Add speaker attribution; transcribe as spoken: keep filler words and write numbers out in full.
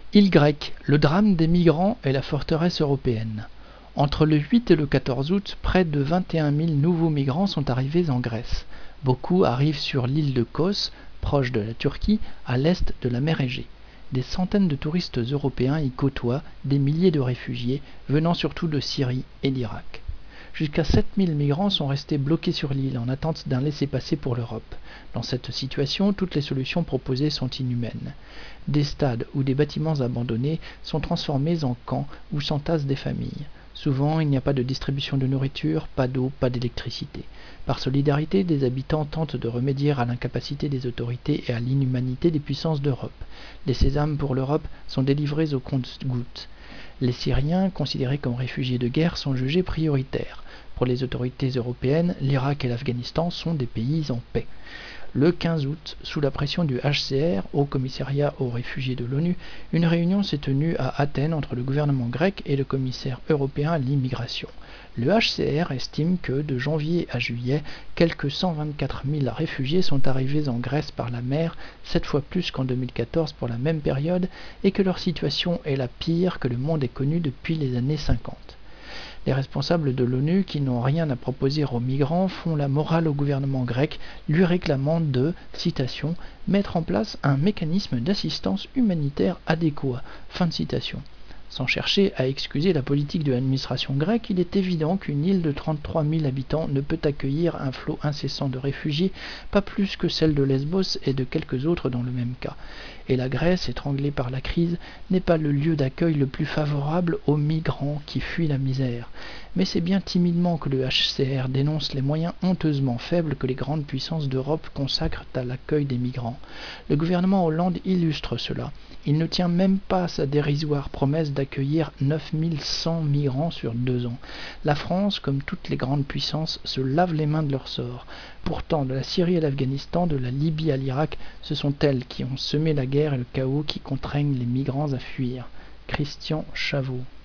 Speaker 1: Île grecque, le drame des migrants et la forteresse européenne. Entre le huit et le quatorze août, près de vingt et un mille nouveaux migrants sont arrivés en Grèce. Beaucoup arrivent sur l'île de Kos, proche de la Turquie, à l'est de la mer Égée. Des centaines de touristes européens y côtoient des milliers de réfugiés, venant surtout de Syrie et d'Irak. Jusqu'à sept mille migrants sont restés bloqués sur l'île en attente d'un laissez-passer pour l'Europe. Dans cette situation, toutes les solutions proposées sont inhumaines. Des stades ou des bâtiments abandonnés sont transformés en camps où s'entassent des familles. Souvent, il n'y a pas de distribution de nourriture, pas d'eau, pas d'électricité. Par solidarité, des habitants tentent de remédier à l'incapacité des autorités et à l'inhumanité des puissances d'Europe. Les sésames pour l'Europe sont délivrés au compte-gouttes. Les Syriens, considérés comme réfugiés de guerre, sont jugés prioritaires. Pour les autorités européennes, l'Irak et l'Afghanistan sont des pays en paix. Le quinze août, sous la pression du H C R, Haut Commissariat aux réfugiés de l'ONU, une réunion s'est tenue à Athènes entre le gouvernement grec et le commissaire européen à l'immigration. Le H C R estime que, de janvier à juillet, quelques cent vingt-quatre mille réfugiés sont arrivés en Grèce par la mer, sept fois plus qu'en deux mille quatorze pour la même période, et que leur situation est la pire que le monde ait connue depuis les années cinquante. Les responsables de l'ONU, qui n'ont rien à proposer aux migrants, font la morale au gouvernement grec, lui réclamant de, citation, « mettre en place un mécanisme d'assistance humanitaire adéquat ». Fin de citation. Sans chercher à excuser la politique de l'administration grecque, il est évident qu'une île de trente-trois mille habitants ne peut accueillir un flot incessant de réfugiés, pas plus que celle de Lesbos et de quelques autres dans le même cas. Et la Grèce, étranglée par la crise, n'est pas le lieu d'accueil le plus favorable aux migrants qui fuient la misère. Mais c'est bien timidement que le H C R dénonce les moyens honteusement faibles que les grandes puissances d'Europe consacrent à l'accueil des migrants. Le gouvernement Hollande illustre cela. Il ne tient même pas sa dérisoire promesse d'accueillir neuf mille cent migrants sur deux ans. La France, comme toutes les grandes puissances, se lave les mains de leur sort. Pourtant, de la Syrie à l'Afghanistan, de la Libye à l'Irak, ce sont elles qui ont semé la guerre et le chaos qui contraignent les migrants à fuir. Christian Chaveau.